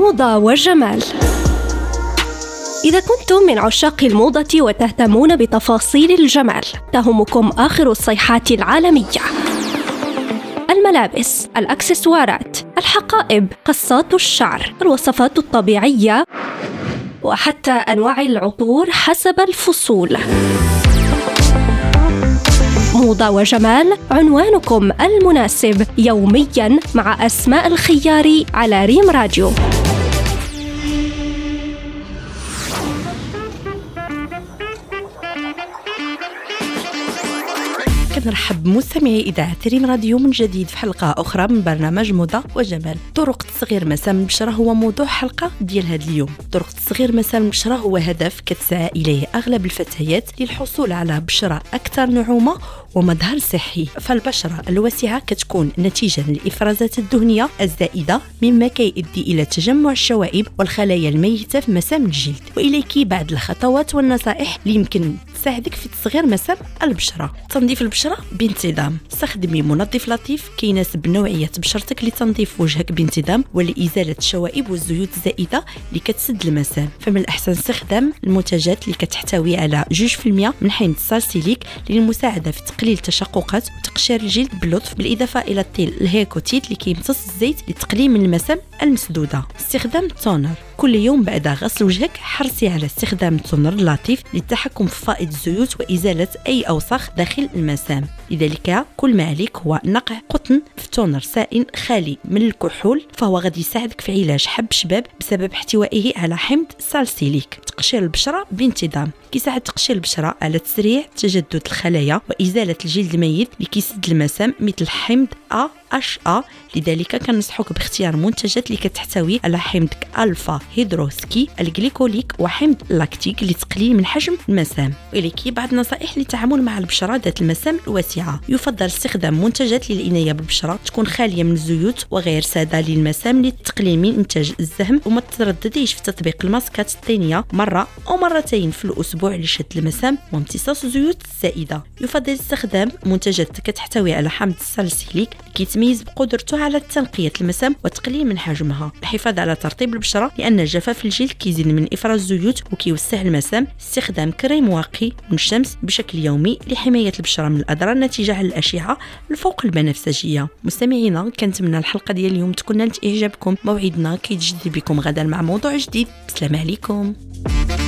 موضة وجمال. إذا كنتم من عشاق الموضة وتهتمون بتفاصيل الجمال، تهمكم آخر الصيحات العالمية: الملابس، الأكسسوارات، الحقائب، قصات الشعر، الوصفات الطبيعية، وحتى أنواع العطور حسب الفصول. موضة وجمال، عنوانكم المناسب يومياً مع أسماء الخياري على ريم راديو. نرحب بمستمعي إذاعة ريم راديو من جديد في حلقة أخرى من برنامج موضة وجمال. طرق تصغير مسام البشرة هو موضوع حلقة ديال هذا اليوم. طرق تصغير مسام البشرة هو هدف كتسعى إليه أغلب الفتيات للحصول على بشرة أكثر نعومة ومظهر صحي. فالبشرة الواسعة كتكون نتيجة للإفرازات الدهنية الزائدة، مما كيؤدي إلى تجمع الشوائب والخلايا الميتة في مسام الجلد. وإليك بعض الخطوات والنصائح اللي يمكن تساعدك في تصغير مسام البشرة. تنظيف البشرة بانتظام. استخدمي منظف لطيف كيناسب نوعية بشرتك لتنظيف وجهك بانتظام ولإزالة الشوائب والزيوت الزائدة اللي كتسد المسام. فمن الأحسن استخدام المنتجات اللي كتحتوي على 2% من حمض الساليسيليك للمساعدة في تقليل التشققات وتقشير الجلد بلطف، بالإضافة إلى الطيل الهيكوتيت اللي كيمتص الزيت للتقليل من المسام المسدودة. استخدام التونر. كل يوم بعد غسل وجهك حرصي على استخدام التونر اللطيف للتحكم في فائض الزيوت وإزالة أي أوساخ داخل المسام. لذلك كل ما عليك هو نقع قطن في تونر سائل خالي من الكحول، فهو غادي يساعدك في علاج حب شباب بسبب احتوائه على حمض ساليسيليك. تقشير البشرة بانتظام. كيساعد تقشير البشرة على تسريع تجدد الخلايا وإزالة الجلد الميت اللي كيسد المسام مثل حمض AHA. لذلك كنصحوك باختيار منتجات اللي كتحتوي على حمض ألفا هيدروكسي الجليكوليك وحمض لاكتيك لتقليل من حجم المسام. وإليك بعض النصائح للتعامل مع البشرة ذات المسام الواسعة. يفضل استخدام منتجات للعناية بالبشرة تكون خالية من الزيوت وغير سادة للمسام للتقليل من إنتاج الزهم، وما تتردديش في تطبيق الماسكات الطينية مرة أو مرتين في الأسبوع لشد المسام وامتصاص الزيوت الزائدة. يفضل استخدام منتجات كتحتوي على حمض الساليسيليك كيتميز بقدرته على تنقية المسام وتقليل من حجمها. الحفاظ على ترطيب البشرة، لأن جفاف الجلد كيزيد من إفراز الزيوت وكيوسع المسام. استخدام كريم واقي من الشمس بشكل يومي لحماية البشرة من الأضرار الناتجة عن الأشعة الفوق البنفسجية. مستمعينا، كنتمنى الحلقة ديال اليوم تكون نالت إعجابكم. موعدنا كيتجدد بكم غدا مع موضوع جديد. السلام عليكم.